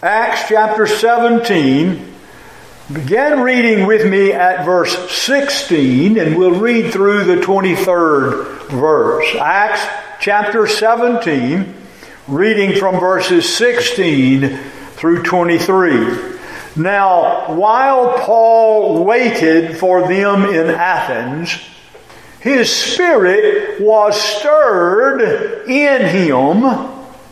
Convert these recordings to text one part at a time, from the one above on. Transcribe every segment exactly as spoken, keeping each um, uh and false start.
Acts chapter seventeen. Begin reading with me at verse sixteen, and we'll read through the twenty-third verse. Acts chapter seventeen, reading from verses sixteen through twenty-three. Now, while Paul waited for them in Athens, his spirit was stirred in him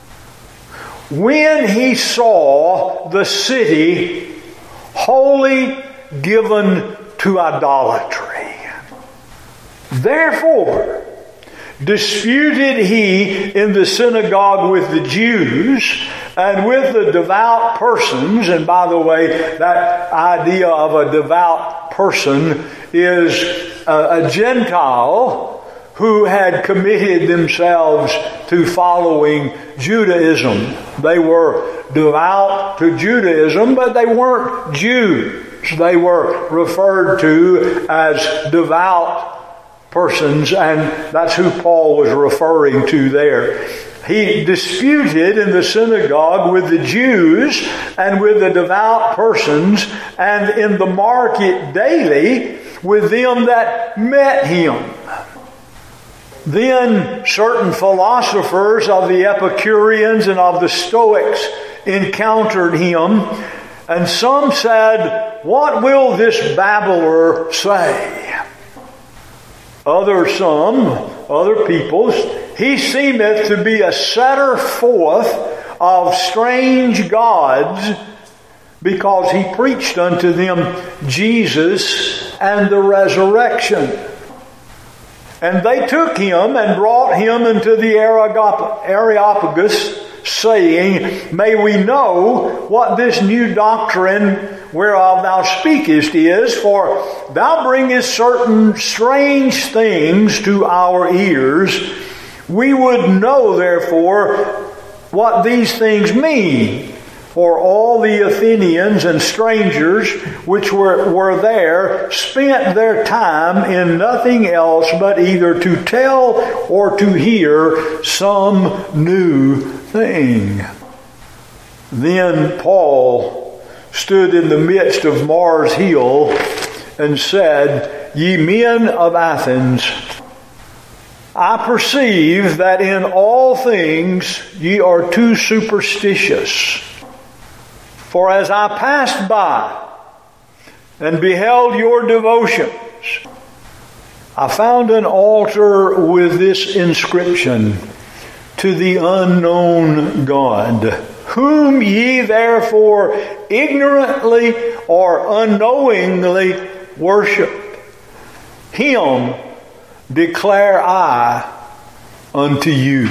when he saw the city wholly given to idolatry. Therefore, disputed he in the synagogue with the Jews and with the devout persons. And by the way, that idea of a devout person is a, a Gentile who had committed themselves to following Judaism. They were devout to Judaism, but they weren't Jews. They were referred to as devout persons, and that's who Paul was referring to there. He disputed in the synagogue with the Jews and with the devout persons, and in the market daily with them that met him. Then certain philosophers of the Epicureans and of the Stoics encountered him, and some said, "What will this babbler say?" Other some, other peoples, "He seemeth to be a setter forth of strange gods, because he preached unto them Jesus and the resurrection." And they took him and brought him into the Areopagus, saying, "May we know what this new doctrine whereof thou speakest is, for thou bringest certain strange things to our ears. We would know therefore what these things mean. For all the Athenians and strangers which were, were there spent their time in nothing else but either to tell or to hear some new thing." Then Paul stood in the midst of Mars Hill and said, "Ye men of Athens, I perceive that in all things ye are too superstitious. For as I passed by and beheld your devotions, I found an altar with this inscription, To the unknown God, whom ye therefore ignorantly or unknowingly worship. Him declare I unto you."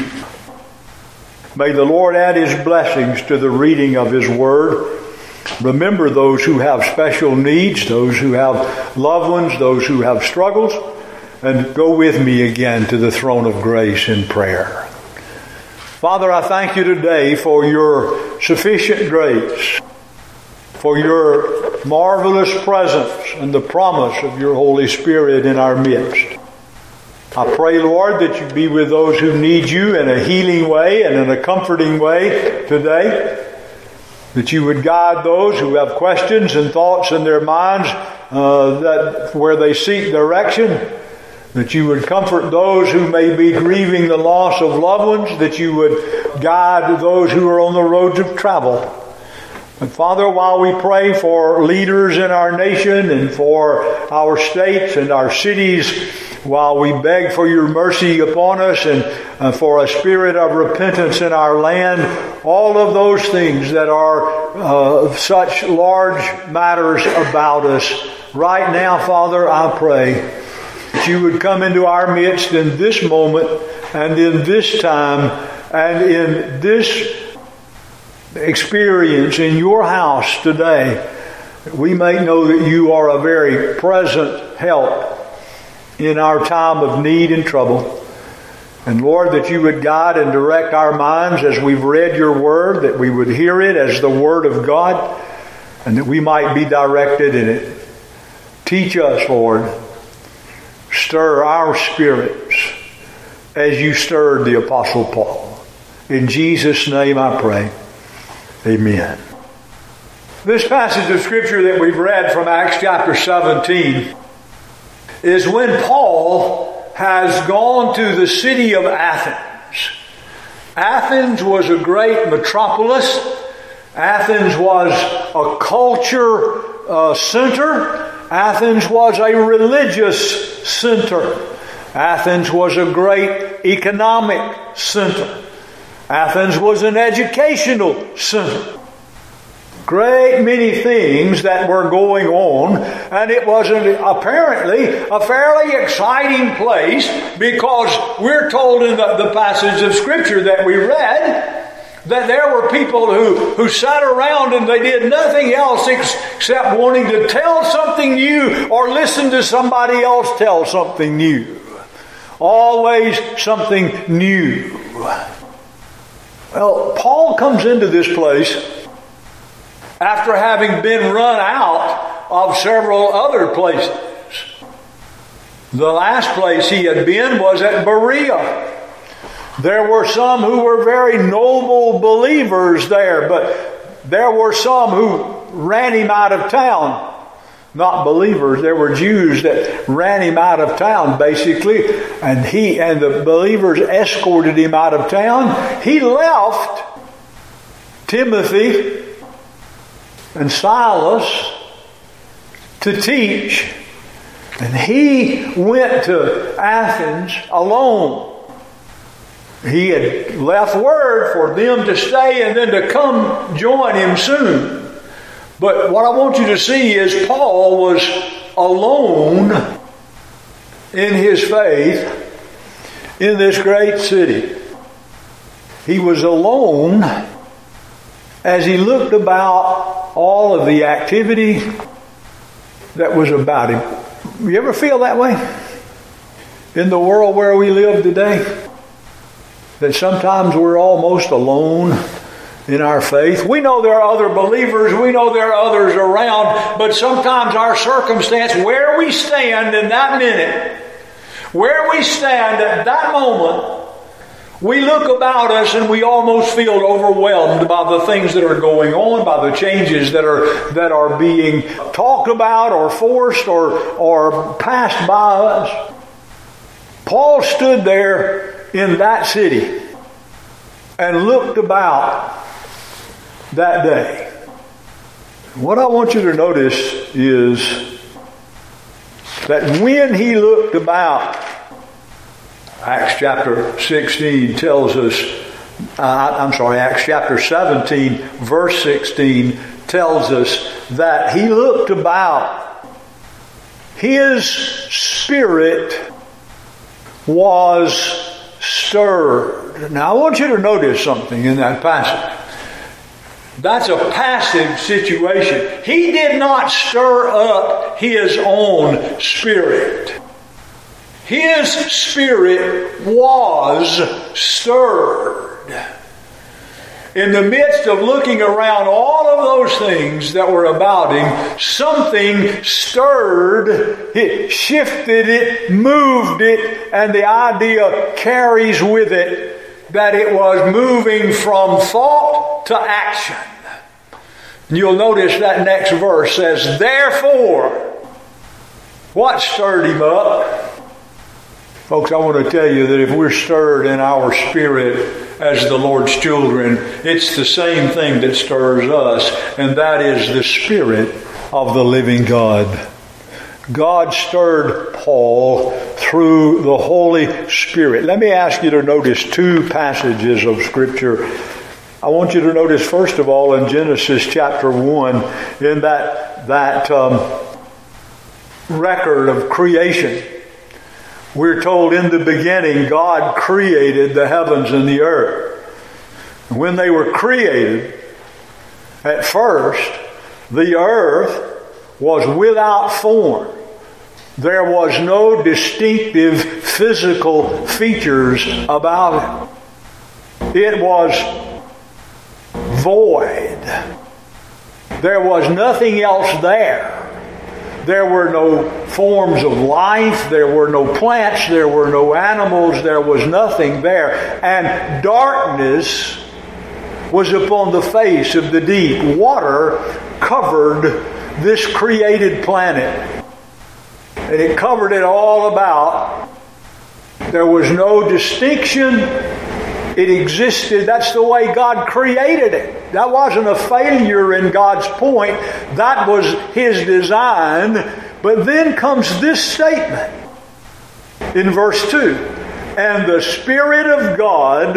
May the Lord add His blessings to the reading of His Word. Remember those who have special needs, those who have loved ones, those who have struggles, and go with me again to the throne of grace in prayer. Father, I thank you today for your sufficient grace, for your marvelous presence and the promise of your Holy Spirit in our midst. I pray, Lord, that you be with those who need you in a healing way and in a comforting way today. That you would guide those who have questions and thoughts in their minds uh, that where they seek direction. That you would comfort those who may be grieving the loss of loved ones. That you would guide those who are on the roads of travel. And Father, while we pray for leaders in our nation and for our states and our cities, while we beg for your mercy upon us and uh, for a spirit of repentance in our land, all of those things that are uh, such large matters about us, right now, Father, I pray that you would come into our midst in this moment and in this time and in this experience in your house today, that we may know that you are a very present help in our time of need and trouble. And Lord, that you would guide and direct our minds as we've read your word, that we would hear it as the word of God, and that we might be directed in it. Teach us, Lord. Stir our spirits as you stirred the Apostle Paul. In Jesus' name I pray. Amen. This passage of Scripture that we've read from Acts chapter seventeen is when Paul has gone to the city of Athens. Athens was a great metropolis. Athens was a culture uh, center. Athens was a religious center. Athens was a great economic center. Athens was an educational center. Great many things that were going on, and it was an, apparently a fairly exciting place, because we're told in the, the passage of Scripture that we read that there were people who, who sat around and they did nothing else except wanting to tell something new or listen to somebody else tell something new. Always something new. Well, Paul comes into this place after having been run out of several other places. The last place he had been was at Berea. There were some who were very noble believers there, but there were some who ran him out of town. Not believers, there were Jews that ran him out of town, basically, and he and the believers escorted him out of town. He left Timothy and Silas to teach, and he went to Athens alone. He had left word for them to stay and then to come join him soon. But what I want you to see is Paul was alone in his faith in this great city. He was alone as he looked about all of the activity that was about him. You ever feel that way? In the world where we live today? That sometimes we're almost alone in our faith. We know there are other believers, we know there are others around, but sometimes our circumstance, where we stand in that minute, where we stand at that moment, we look about us and we almost feel overwhelmed by the things that are going on, by the changes that are that are being talked about or forced or, or passed by us. Paul stood there in that city and looked about that day. What I want you to notice is that when he looked about, Acts chapter sixteen tells us, uh, I'm sorry, Acts chapter seventeen, verse sixteen tells us that he looked about. His spirit was stirred. Now I want you to notice something in that passage. That's a passive situation. He did not stir up his own spirit. His spirit was stirred. In the midst of looking around all of those things that were about him, something stirred, it shifted it, moved it, and the idea carries with it that it was moving from thought to action. And you'll notice that next verse says, therefore, what stirred him up? Folks, I want to tell you that if we're stirred in our spirit as the Lord's children, it's the same thing that stirs us, and that is the Spirit of the living God. God stirred Paul through the Holy Spirit. Let me ask you to notice two passages of Scripture. I want you to notice, first of all, in Genesis chapter one, in that, that um, record of creation. We're told in the beginning God created the heavens and the earth. When they were created, at first, the earth was without form. There was no distinctive physical features about it. It was void. There was nothing else there. There were no forms of life. There were no plants. There were no animals. There was nothing there. And darkness was upon the face of the deep. Water covered this created planet. And it covered it all about. There was no distinction. It existed. That's the way God created it. That wasn't a failure in God's point. That was His design. But then comes this statement in verse two. And the Spirit of God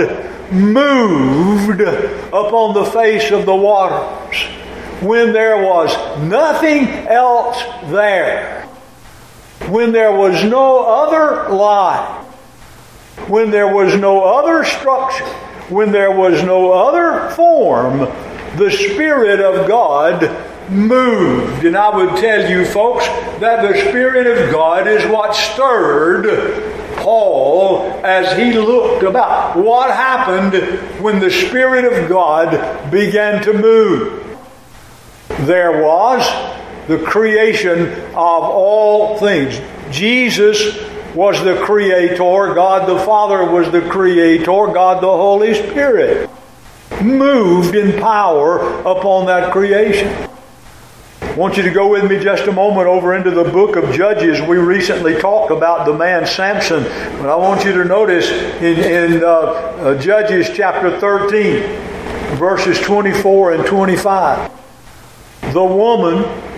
moved upon the face of the waters when there was nothing else there. When there was no other life. When there was no other structure, when there was no other form, the Spirit of God moved. And I would tell you, folks, that the Spirit of God is what stirred Paul as he looked about. What happened when the Spirit of God began to move? There was the creation of all things. Jesus was the Creator. God the Father was the Creator. God the Holy Spirit moved in power upon that creation. I want you to go with me just a moment over into the book of Judges. We recently talked about the man Samson. But I want you to notice in, in uh, uh, Judges chapter thirteen, verses twenty-four and twenty-five. The woman,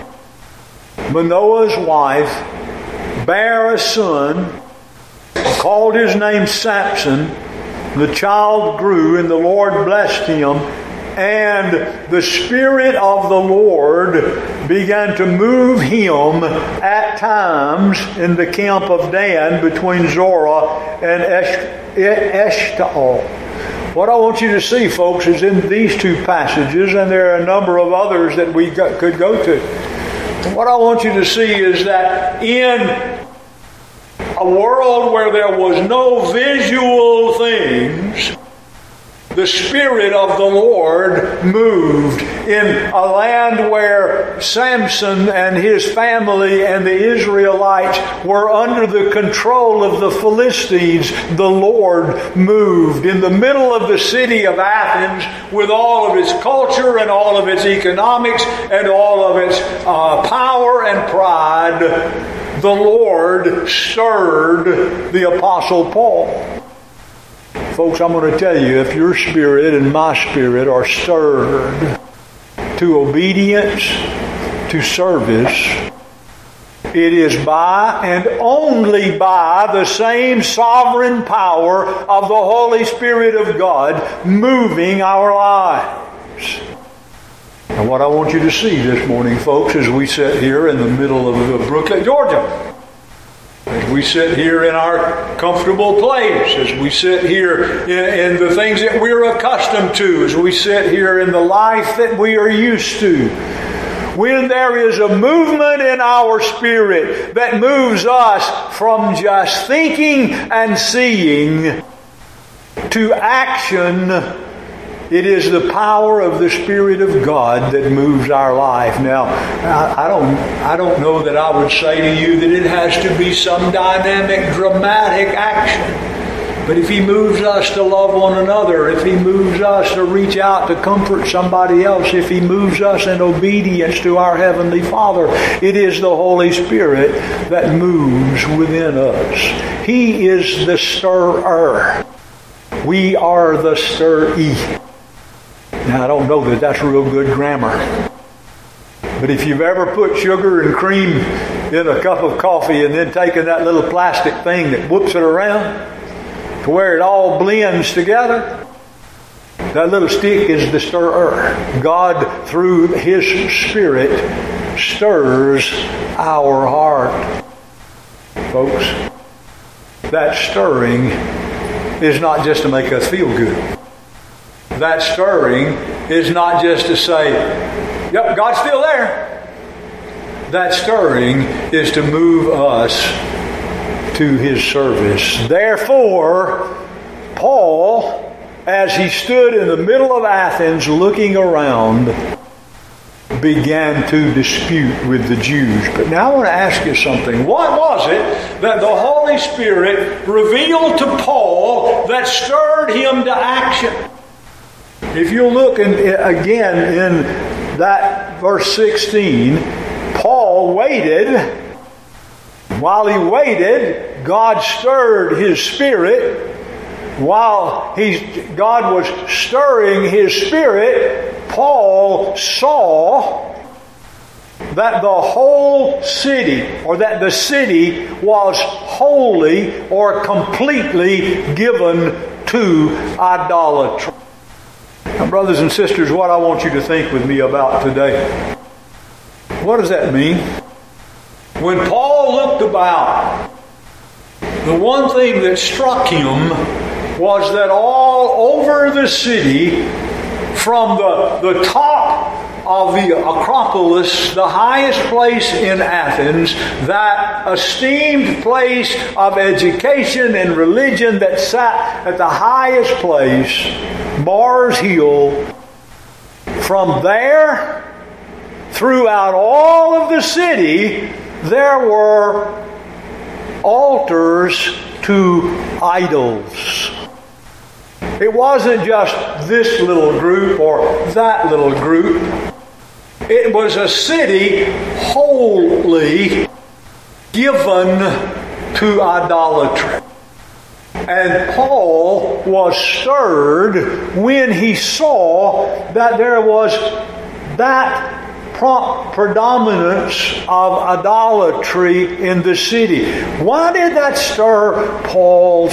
Manoah's wife, bare a son, called his name Samson. The child grew, and the Lord blessed him. And the Spirit of the Lord began to move him at times in the camp of Dan between Zorah and Eshtaol. What I want you to see, folks, is in these two passages, and there are a number of others that we got, could go to. What I want you to see is that in a world where there was no visual things, the Spirit of the Lord moved. In a land where Samson and his family and the Israelites were under the control of the Philistines, the Lord moved. In the middle of the city of Athens, with all of its culture and all of its economics and all of its uh, power and pride, the Lord stirred the Apostle Paul. Folks, I'm going to tell you, if your spirit and my spirit are stirred to obedience, to service, it is by and only by the same sovereign power of the Holy Spirit of God moving our lives. And what I want you to see this morning, folks, as we sit here in the middle of Brooklyn, Georgia, as we sit here in our comfortable place, as we sit here in, in the things that we're accustomed to, as we sit here in the life that we are used to, when there is a movement in our spirit that moves us from just thinking and seeing to action, it is the power of the Spirit of God that moves our life. Now, I don't, I don't know that I would say to you that it has to be some dynamic, dramatic action. But if He moves us to love one another, if He moves us to reach out to comfort somebody else, if He moves us in obedience to our Heavenly Father, it is the Holy Spirit that moves within us. He is the stirrer. We are the stirree. Now, I don't know that that's real good grammar. But if you've ever put sugar and cream in a cup of coffee and then taken that little plastic thing that whoops it around to where it all blends together, that little stick is the stirrer. God, through His Spirit, stirs our heart. Folks, that stirring is not just to make us feel good. That stirring is not just to say, yep, God's still there. That stirring is to move us to His service. Therefore, Paul, as he stood in the middle of Athens looking around, began to dispute with the Jews. But now I want to ask you something. What was it that the Holy Spirit revealed to Paul that stirred him to action? If you look in, again in that verse sixteen, Paul waited. While he waited, God stirred his spirit. While he, God was stirring his spirit, Paul saw that the whole city, or that the city was wholly or completely given to idolatry. Now, brothers and sisters, what I want you to think with me about today. What does that mean? When Paul looked about, the one thing that struck him was that all over the city, from the, the top of the Acropolis, the highest place in Athens, that esteemed place of education and religion that sat at the highest place, Mars Hill, from there throughout all of the city, there were altars to idols. It wasn't just this little group or that little group. It was a city wholly given to idolatry. And Paul was stirred when he saw that there was that predominance of idolatry in the city. Why did that stir Paul's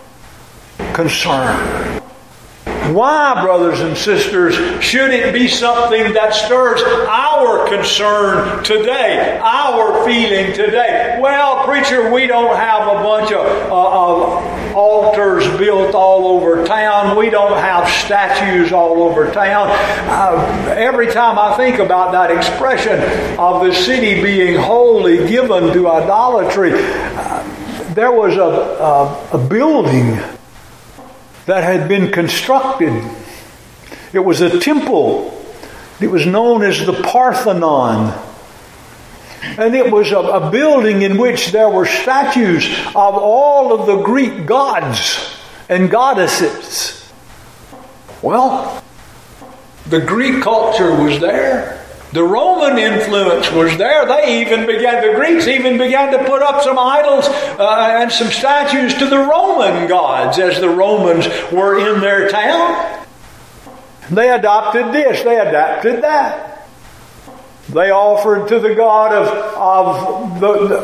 concern? Why, brothers and sisters, should it be something that stirs our concern today, our feeling today? Well, preacher, we don't have a bunch of, uh, of altars built all over town. We don't have statues all over town. Uh, every time I think about that expression of the city being wholly given to idolatry, uh, there was a, a, a building that had been constructed. It was a temple. It was known as the Parthenon. And it was a, a building in which there were statues of all of the Greek gods and goddesses. Well, the Greek culture was there. The Roman influence was there. They even began, the Greeks even began to put up some idols uh, and some statues to the Roman gods as the Romans were in their town. They adopted this, they adapted that. They offered to the god of, of, the,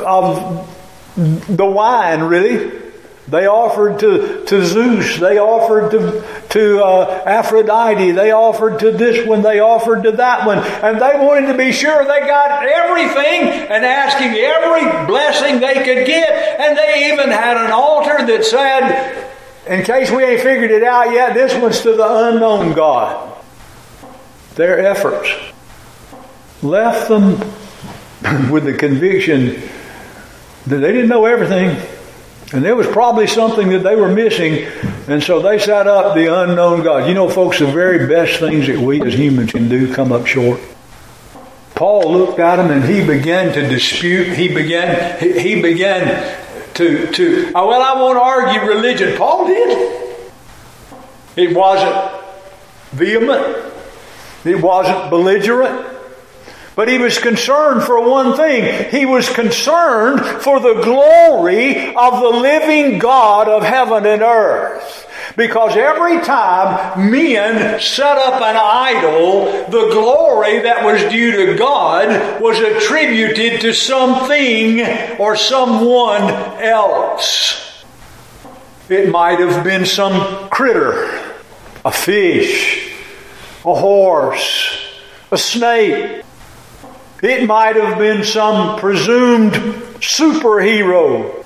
of the wine, really. They offered to, to Zeus. They offered to, to uh, Aphrodite. They offered to this one. They offered to that one. And they wanted to be sure they got everything and asking every blessing they could get. And they even had an altar that said, in case we ain't figured it out yet, this one's to the unknown God. Their efforts left them with the conviction that they didn't know everything. And there was probably something that they were missing, and so they set up the unknown God. You know, folks, the very best things that we as humans can do come up short. Paul looked at them and he began to dispute. He began, he, he began to, to, oh, well, I won't argue religion. Paul did. It wasn't vehement. It wasn't belligerent. But he was concerned for one thing. He was concerned for the glory of the living God of heaven and earth. Because every time men set up an idol, the glory that was due to God was attributed to something or someone else. It might have been some critter, a fish, a horse, a snake. It might have been some presumed superhero,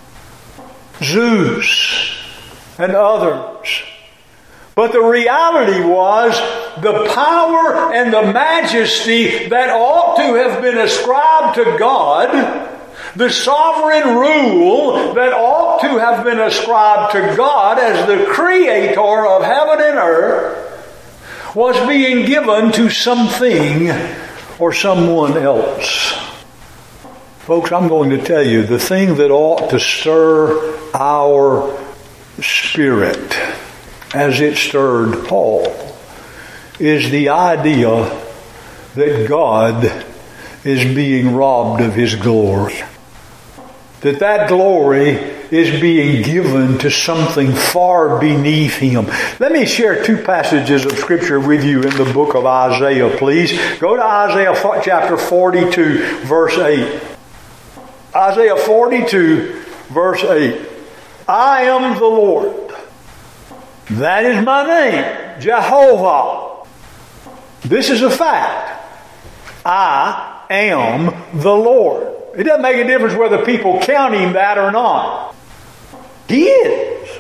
Zeus and others. But the reality was the power and the majesty that ought to have been ascribed to God, the sovereign rule that ought to have been ascribed to God as the creator of heaven and earth, was being given to something or someone else. Folks, I'm going to tell you, the thing that ought to stir our spirit, as it stirred Paul, is the idea that God is being robbed of His glory. That that glory is being given to something far beneath Him. Let me share two passages of Scripture with you in the book of Isaiah, please. Go to Isaiah chapter forty-two, verse eight. Isaiah forty-two, verse eight. I am the Lord. That is my name, Jehovah. This is a fact. I am the Lord. It doesn't make a difference whether people count Him that or not. He is.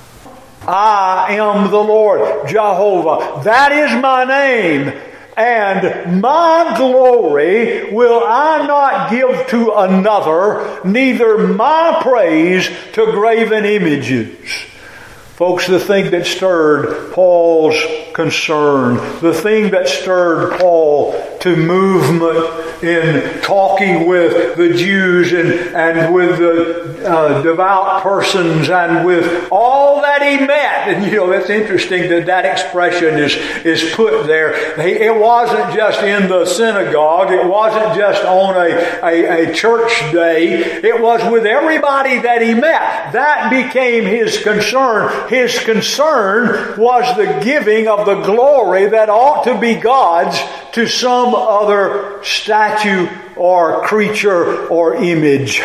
I am the Lord, Jehovah. That is my name. And my glory will I not give to another, neither my praise to graven images. Folks, the thing that stirred Paul's concern, the thing that stirred Paul to movement in talking with the Jews and, and with the uh, devout persons and with all that he met. And you know, it's interesting that that expression is, is put there. It wasn't just in the synagogue. It wasn't just on a, a, a church day. It was with everybody that he met. That became his concern. His concern was the giving of the glory that ought to be God's to some other statue or creature or image.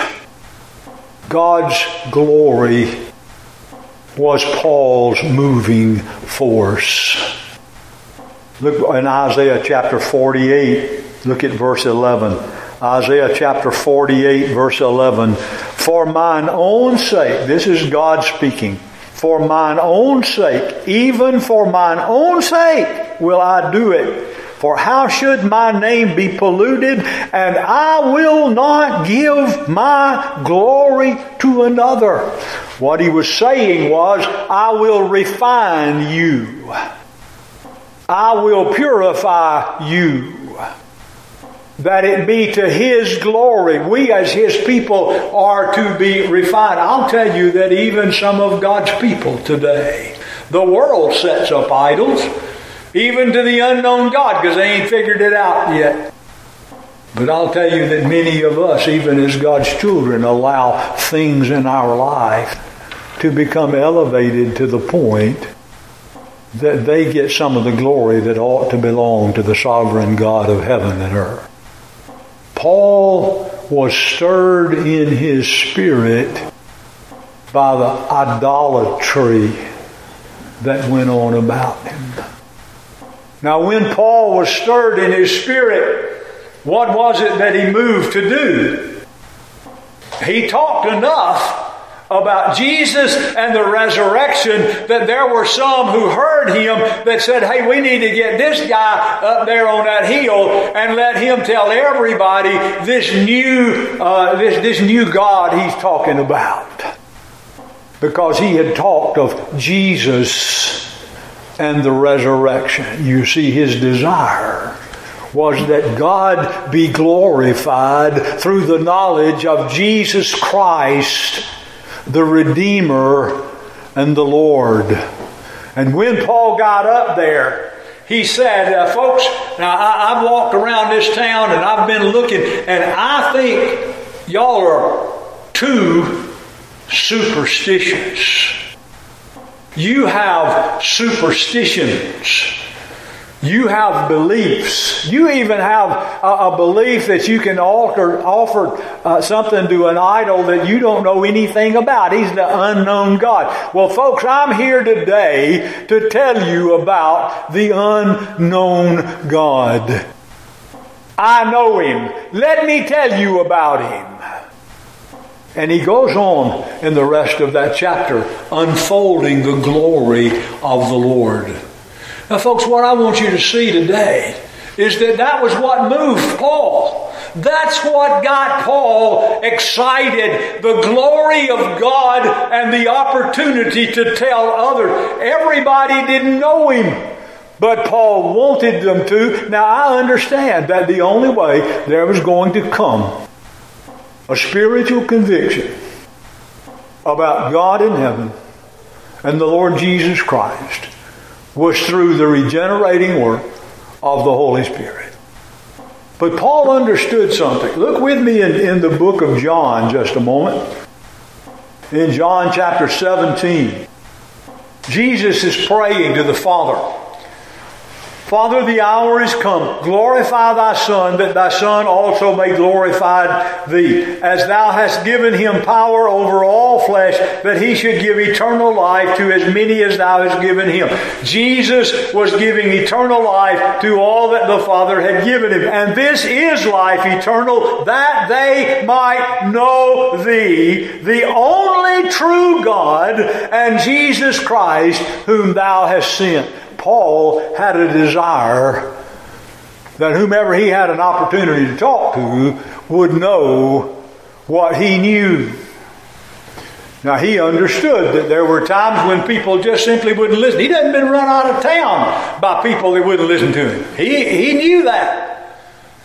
God's glory was Paul's moving force. Look in Isaiah chapter forty-eight. Look at verse eleven. Isaiah chapter forty-eight, verse eleven. For mine own sake, this is God speaking. For mine own sake, even for mine own sake, will I do it. For how should my name be polluted? And I will not give my glory to another. What he was saying was, I will refine you. I will purify you. That it be to His glory. We as His people are to be refined. I'll tell you that even some of God's people today, the world sets up idols, even to the unknown God, because they ain't figured it out yet. But I'll tell you that many of us, even as God's children, allow things in our life to become elevated to the point that they get some of the glory that ought to belong to the sovereign God of heaven and earth. Paul was stirred in his spirit by the idolatry that went on about him. Now, when Paul was stirred in his spirit, what was it that he moved to do? He talked enough about Jesus and the resurrection that there were some who heard him that said, hey, we need to get this guy up there on that hill and let him tell everybody this new uh, this, this new God he's talking about. Because he had talked of Jesus and the resurrection. You see, his desire was that God be glorified through the knowledge of Jesus Christ, the Redeemer and the Lord. And when Paul got up there, he said, uh, folks, now I, I've walked around this town and I've been looking, and I think y'all are too superstitious. You have superstitions. You have beliefs. You even have a, a belief that you can alter, offer uh, something to an idol that you don't know anything about. He's the unknown God. Well, folks, I'm here today to tell you about the unknown God. I know Him. Let me tell you about Him. And he goes on in the rest of that chapter, unfolding the glory of the Lord. Now, folks, what I want you to see today is that that was what moved Paul. That's what got Paul excited. The glory of God and the opportunity to tell others. Everybody didn't know him, but Paul wanted them to. Now, I understand that the only way there was going to come a spiritual conviction about God in heaven and the Lord Jesus Christ was through the regenerating work of the Holy Spirit. But Paul understood something. Look with me in, in the book of John just a moment. In John chapter seventeen, Jesus is praying to the Father. Father, the hour is come. Glorify thy Son, that thy Son also may glorify thee, as thou hast given him power over all flesh, that he should give eternal life to as many as thou hast given him. Jesus was giving eternal life to all that the Father had given him. And this is life eternal, that they might know thee, the only true God, and Jesus Christ, whom thou hast sent. Paul had a desire that whomever he had an opportunity to talk to would know what he knew. Now he understood that there were times when people just simply wouldn't listen. He hadn't been run out of town by people that wouldn't listen to him. He, he knew that.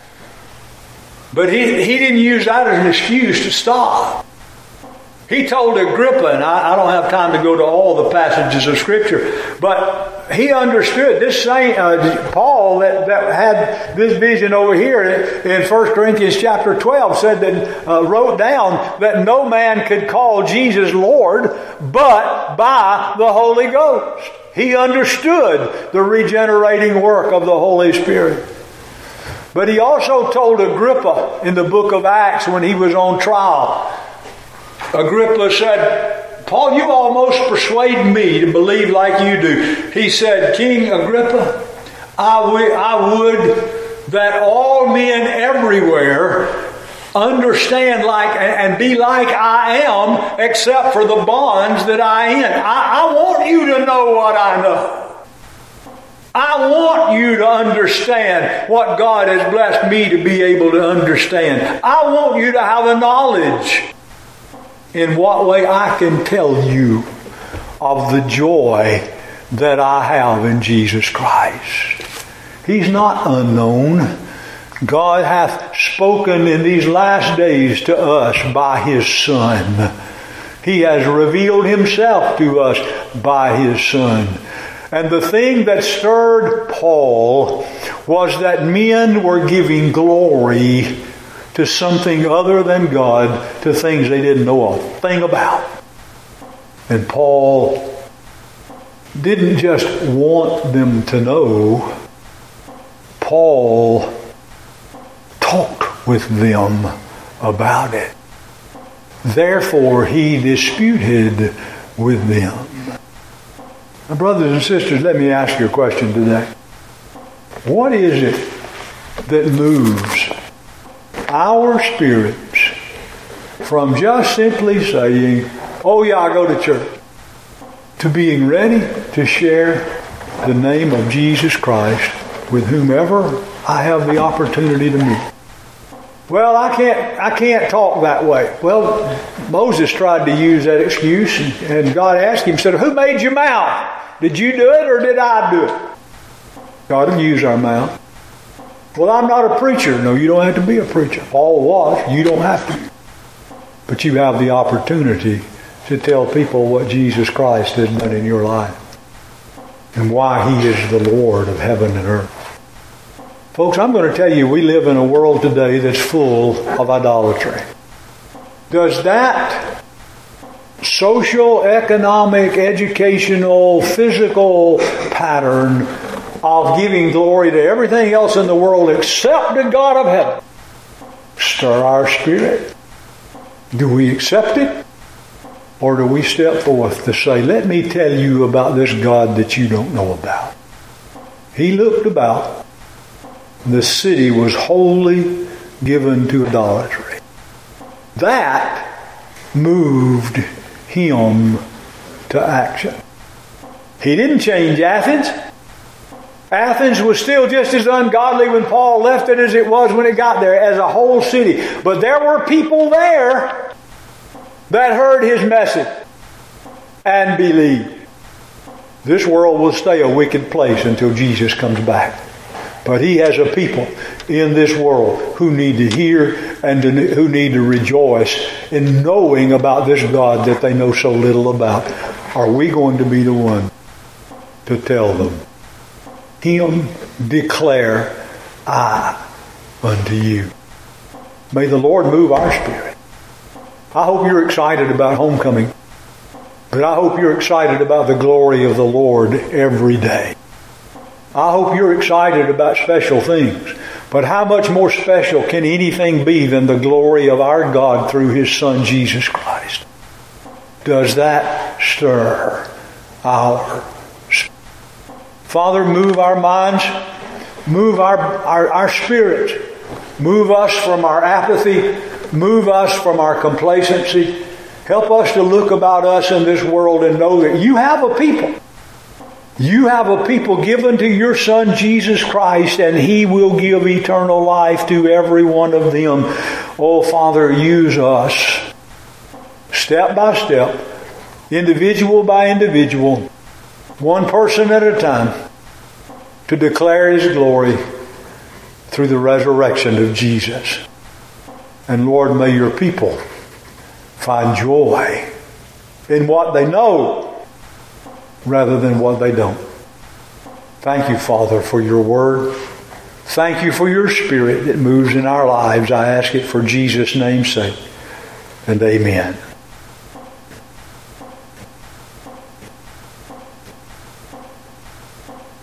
But he, he didn't use that as an excuse to stop. He told Agrippa, and I, I don't have time to go to all the passages of Scripture, but he understood this same uh, Paul that, that had this vision over here in First Corinthians chapter twelve said that uh, wrote down that no man could call Jesus Lord but by the Holy Ghost. He understood the regenerating work of the Holy Spirit. But he also told Agrippa in the book of Acts when he was on trial. Agrippa said, Paul, you almost persuade me to believe like you do. He said, King Agrippa, I, w- I would that all men everywhere understand like and be like I am, except for the bonds that I am in. I, I want you to know what I know. I want you to understand what God has blessed me to be able to understand. I want you to have a knowledge. In what way I can tell you of the joy that I have in Jesus Christ. He's not unknown. God hath spoken in these last days to us by His Son. He has revealed Himself to us by His Son. And the thing that stirred Paul was that men were giving glory to something other than God, to things they didn't know a thing about. And Paul didn't just want them to know. Paul talked with them about it. Therefore, he disputed with them. Now, brothers and sisters, let me ask you a question today. What is it that moves our spirits from just simply saying, oh yeah, I go to church, to being ready to share the name of Jesus Christ with whomever I have the opportunity to meet? Well, I can't I can't talk that way. Well, Moses tried to use that excuse, and, and God asked him, said, who made your mouth? Did you do it or did I do it? God will use our mouth. Well, I'm not a preacher. No, you don't have to be a preacher. Paul was. You don't have to. But you have the opportunity to tell people what Jesus Christ has done in your life and why He is the Lord of heaven and earth. Folks, I'm going to tell you, we live in a world today that's full of idolatry. Does that social, economic, educational, physical pattern of giving glory to everything else in the world except the God of heaven stir our spirit? Do we accept it? Or do we step forth to say, let me tell you about this God that you don't know about? He looked about. The city was wholly given to idolatry. That moved him to action. He didn't change Athens. Athens was still just as ungodly when Paul left it as it was when it got there, as a whole city. But there were people there that heard his message and believed. This world will stay a wicked place until Jesus comes back. But He has a people in this world who need to hear and to, who need to rejoice in knowing about this God that they know so little about. Are we going to be the one to tell them, Him declare I unto you. May the Lord move our spirit. I hope you're excited about homecoming. But I hope you're excited about the glory of the Lord every day. I hope you're excited about special things. But how much more special can anything be than the glory of our God through His Son, Jesus Christ? Does that stir our spirit? Father, move our minds. Move our, our, our spirits. Move us from our apathy. Move us from our complacency. Help us to look about us in this world and know that you have a people. You have a people given to your Son, Jesus Christ, and He will give eternal life to every one of them. Oh, Father, use us step by step, individual by individual, one person at a time, to declare His glory through the resurrection of Jesus. And Lord, may your people find joy in what they know rather than what they don't. Thank you, Father, for your word. Thank you for your Spirit that moves in our lives. I ask it for Jesus' name's sake. And amen.